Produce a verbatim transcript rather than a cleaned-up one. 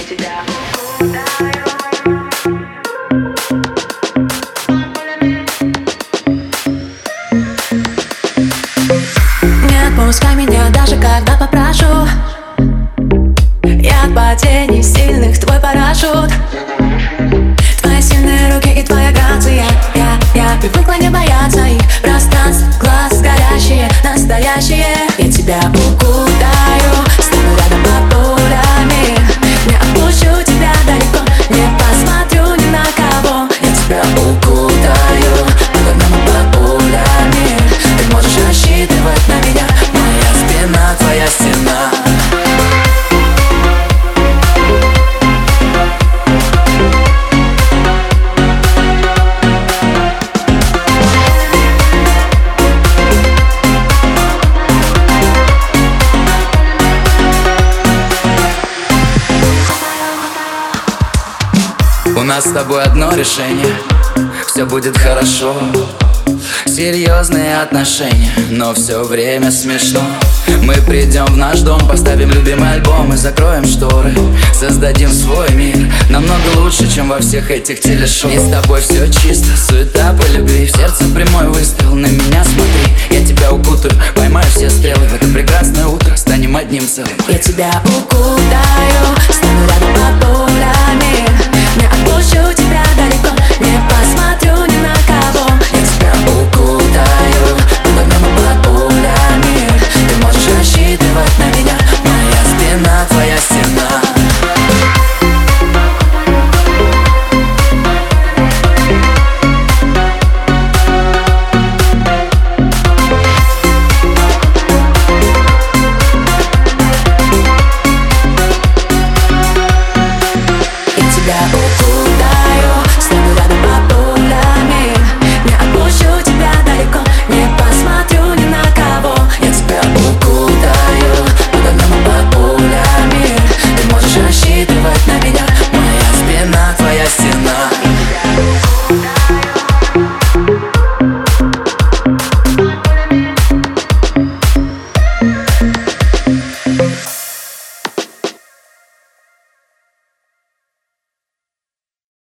тебя не отпускай меня, даже когда попрошу. Я от падений сильных твой парашют. Твои сильные руки и твоя грация. Я, я привыкла не бояться их пространств, глаз горящие, настоящие. Я тебя укутаю, стану рядом под пулями. Не отпущу тебя далеко, не посмотрю ни на кого. Я тебя укутаю, под огнем и под пулями. Ты можешь рассчитывать на меня, моя спина, твоя стена. У нас с тобой одно решение, все будет хорошо. Серьезные отношения, но все время смешно. Мы придем в наш дом, поставим любимый альбом и закроем шторы. Создадим свой мир, намного лучше, чем во всех этих телешоу. И с тобой все чисто, суета по любви. В сердце прямой выстрел, на меня смотри. Я тебя укутаю, поймаю все стрелы. В это прекрасное утро станем одним целым. Я тебя укутаю, стану рядом под